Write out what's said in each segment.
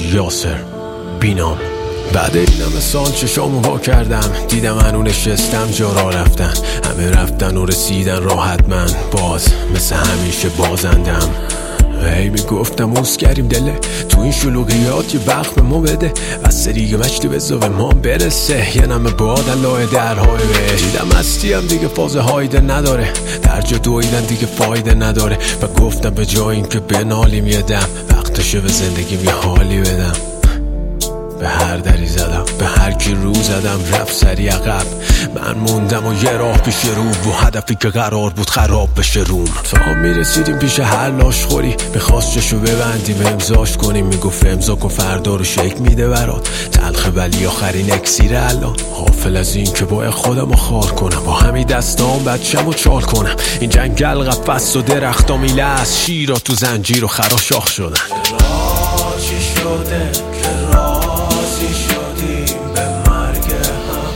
یاسر بینام. بعد این همه سال چشامو وا کردم، دیدم هنو نشستم جا را رفتن، همه رفتن و رسیدن راحت، من باز مثل همیشه بازندم. هی میگفتم اوز کریم دله تو این شلوغیات یه وقت به ما بده، بس دیگه مجدی بزا به ما برسه، یه نمه باد الله درهای بهش. دیدم هستیم دیگه فاز هایده نداره، در جا دویدن دیگه فایده نداره، و گفتم به جای این که بنالیم یه دم، وقتشه به زندگیم یه حالی بدم. به هر دری زدم، به هر کی رو زدم، رفت سری عقب، من موندم و یه راه پیش رو، و هدفی که قرار بود خراب بشه روم. تا میرسیدیم پیش هر لاشخوری، میخواست چشو ببندیم امضاش کنیم، میگفت امضا کن فردا رو شک میده برات، تلخه ولی آخرین اکسیر الان. غافل از این که باید خودم رو خار کنم، با همین دستام بچم و چال کنم، این جنگل قفص و درختا میله از شیرا تو زنجیر و خراشاخ شدن. چی شده که راضی شدیم به مرگ هم،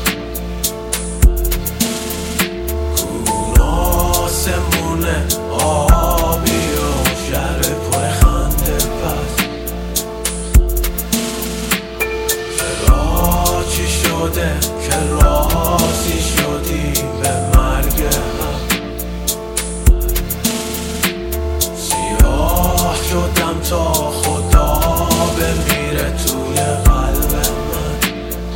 کوراسمونه آبی و شهر پر خنده پس. چرا چی شده که راضی شدیم به مرگ هم، سیاه شدم تا خدا بمیره توی قلب من.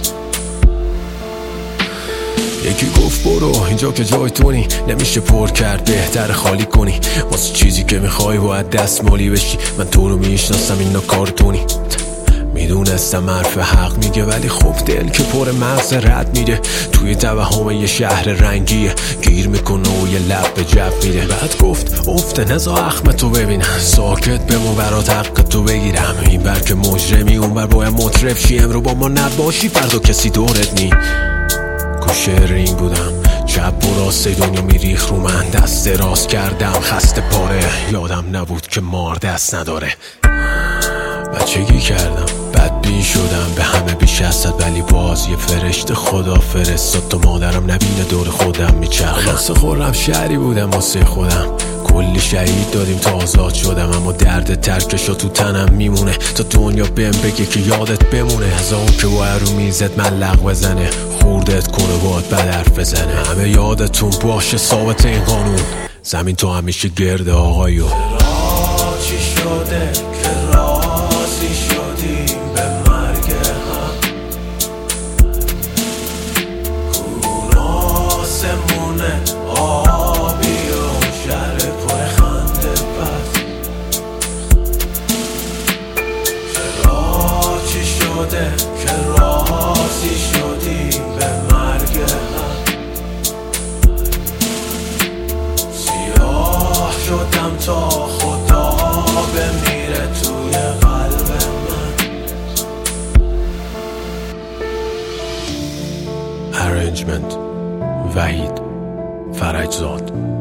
یکی گفت برو اینجا که جای تونی، نمیشه پر کرد بهتر خالی کنی، واسه چیزی که میخوای باید دستمالی بشی، من تو رو میشناسم اینا کارتونی. میدونستم حرف حق میگه، ولی خب دل که پر مغز رد میره، توی توهم یه شهر رنگیه، گیر میکنه و یه لب به جب میره. بعد گفت افته نزا اخم تو ببینم، ساکت بمون برات حق تو بگیرم، این بر که مجرمی اون بر باید مطرب شی، امرو با ما نباشی فردا کسی دورت نی. کوشه رینگ بودم، چپ و راست دنیا میریخ رو من، دست راست کردم خسته پاره، یادم نبود که مار دست نداره. بچگی کردم بدبین شدم به همه بیش از صد، ولی باز یه فرشته خدا فرستاد تا مادرم نبینه دور خودم میچرخم. خلاص خورم شهری بودم واسه خودم، کلی شهید دادیم تا آزاد شدم، اما درد ترکشو تو تنم میمونه، تا دنیا بهم بگه که یادت بمونه، از اون که باید رو میزت من لغ بزنه، خوردت کنه باید بد حرف بزنه، همه یادتون باشه ثابت این قانون، زمین تو همیشه گرد آقایو. چی شده که راضی شدیم به مرگ هم، کوراسمونه آبی و شهر پر خنده پس. چرا چی شده که راضی شدیم به مرگ هم، سیاه شدم تا خدا بمیره توی قلب من. Arrangement وحید فرجزاد.